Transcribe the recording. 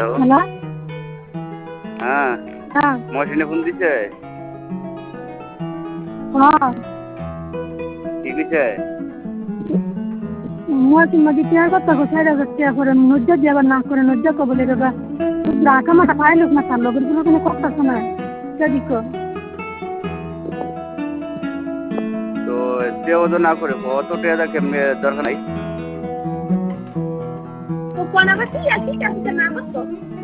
Hello. হ্যাঁ হ্যাঁ মশিনে phone দিছে হ্যাঁ কি কইছে মৌসুম নদী টিয়ার কথা কোথায় টিয়া করে নজ্জা দিয়ে আবার না করে নজ্জা কবলে দেবা রাখা মাটা পাই লোক না তার লগের গুলো কোনো কথা শোনা দিক তো দেও তো না করে অত টাকা কেমনে দরকার নাই ও কোন আবার কি আছে না করতো